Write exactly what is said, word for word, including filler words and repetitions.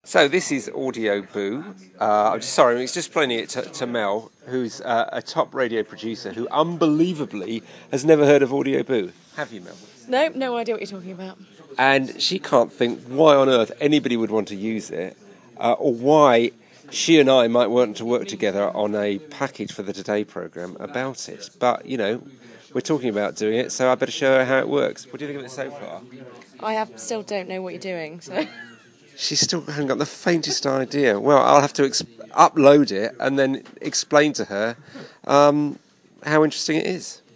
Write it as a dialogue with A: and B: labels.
A: So this is Audio Boo. Uh, I'm just sorry, I was just playing it to, to Mel, who's uh, a top radio producer who unbelievably has never heard of Audio Boo. Have you, Mel?
B: No, no idea what you're talking about.
A: And she can't think why on earth anybody would want to use it, uh, or why she and I might want to work together on a package for the Today programme about it. But, you know, we're talking about doing it, so I better show her how it works. What do you think of it so far?
B: I have still don't know what you're doing, so...
A: She still hasn't got the faintest idea. Well, I'll have to ex- upload it and then explain to her um, how interesting it is.